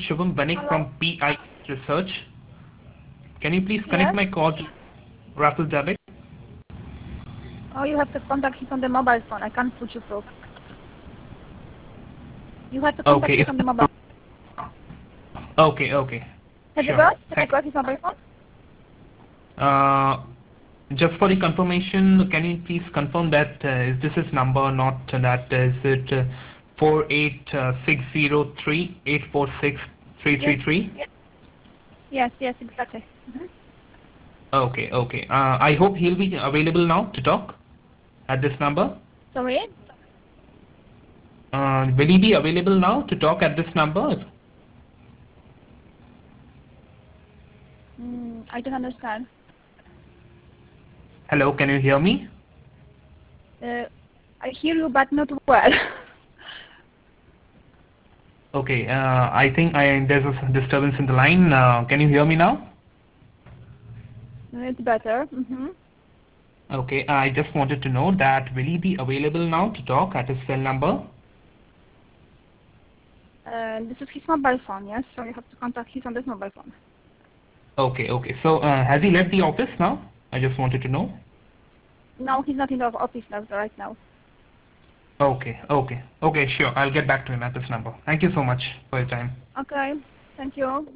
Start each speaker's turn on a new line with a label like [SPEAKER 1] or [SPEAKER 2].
[SPEAKER 1] Shubham Banik
[SPEAKER 2] Hello?
[SPEAKER 1] from PI Research. Can you please connect
[SPEAKER 2] Yes?
[SPEAKER 1] my call to Rasul Javed?
[SPEAKER 2] Oh, you have to contact him on the mobile phone. I can't put you through. You have to contact
[SPEAKER 1] Okay.
[SPEAKER 2] him on the mobile.
[SPEAKER 1] Okay. Okay.
[SPEAKER 2] Have you
[SPEAKER 1] Sure.
[SPEAKER 2] got? Have you
[SPEAKER 1] Thank.
[SPEAKER 2] got his mobile phone?
[SPEAKER 1] Just for the confirmation, can you please confirm that is this his number or not? That is it 48603846333?
[SPEAKER 2] Yes. Yes, yes, exactly.
[SPEAKER 1] Okay. Okay. I hope he'll be available now to talk at this number.
[SPEAKER 2] Sorry?
[SPEAKER 1] Will he be available now to talk at this number?
[SPEAKER 2] I don't understand.
[SPEAKER 1] Hello, can you hear me?
[SPEAKER 2] I hear you, but not well.
[SPEAKER 1] Okay, I think there's a disturbance in the line. Can you hear me now?
[SPEAKER 2] It's better.
[SPEAKER 1] Okay, I just wanted to know that will he be available now to talk at his cell number?
[SPEAKER 2] This is his mobile phone, yes? So you have to contact him on this mobile phone.
[SPEAKER 1] Okay, okay. So has he left the office now? I just wanted to know.
[SPEAKER 2] No, he's not in the office now, right now.
[SPEAKER 1] Okay, okay, okay. Sure, I'll get back to him at this number. Thank you so much for your time.
[SPEAKER 2] Okay, thank you.